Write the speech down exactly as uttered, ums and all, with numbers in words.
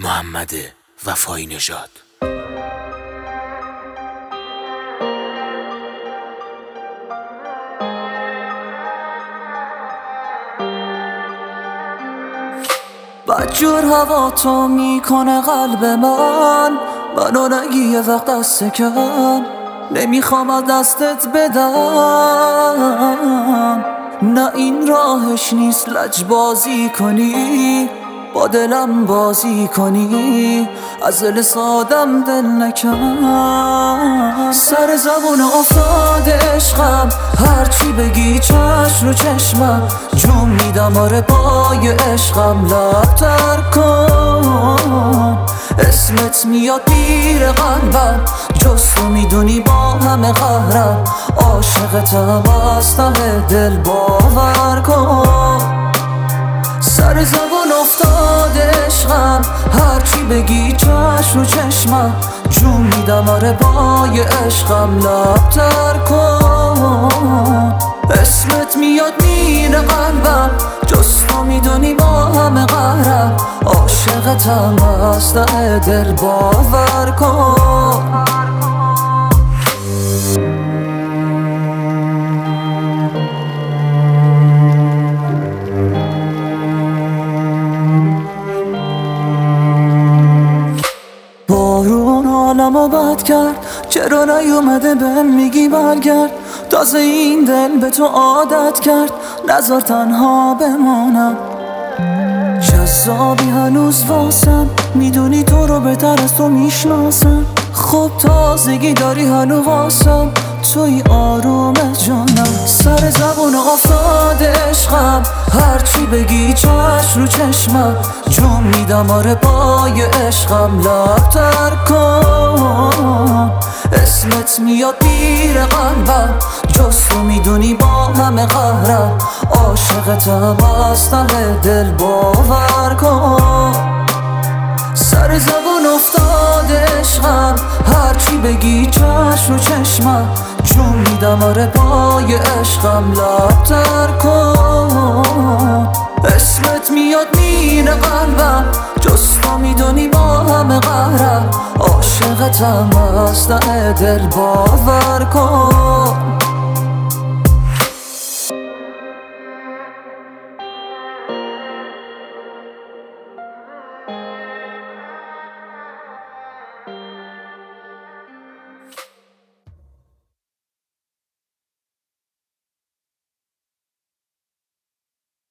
محمد وفایی نژاد. بدجور هوا تو میکنه قلب من، منو نگی یه وقت دست کم، نمیخوام از دستت بدم. نه این راهش نیست لج بازی کنی، با دلم بازی کنی، از دل سادم دل نکن. سر زبون افتاد عشقم، هرچی بگی چشم رو چشمم، جون میدم آره پای عشقم، لبتر کن. اسمت میاد پیر قلبم، جز تو میدونی با همه قهرم، عاشقتم از ته دل باور کن. سر زبون افتاد عشقم، هرچی بگی چشم رو چشمم، جون میدم آره پای عشقم، لبتر کن. اسمت میاد میره قلبم، جز تو میدونی با همه قهرم، عاشقتم از ته دل باور کن. بارون حالمو بد کرد، چرا نیومده بهم میگی برگرد، تازه این دل به تو عادت کرد، نذار تنها بمانم. جذابی هنوز واسم، میدونی تو رو بهتر از تو میشناسم، خب تازگی داری هنو واسم، توی آروم جانم. سر زبون افتاد عشقم، هرچی بگی چشم رو چشمم، جون میدم آره پای عشقم، لبتر کن. اسمت میاد پیر قلبم، جز تو میدونی با همه قهرم، عاشقتم از ته دل باور کن. سر زبون افتاد عشقم، هرچی بگی چشم رو چشمم، جون میدم آره پای عشقم، لبتر کن. اسمت میاد میره قلبم، جز تو میدونی با همه قهرم، عاشقتم از ته دل باور کن.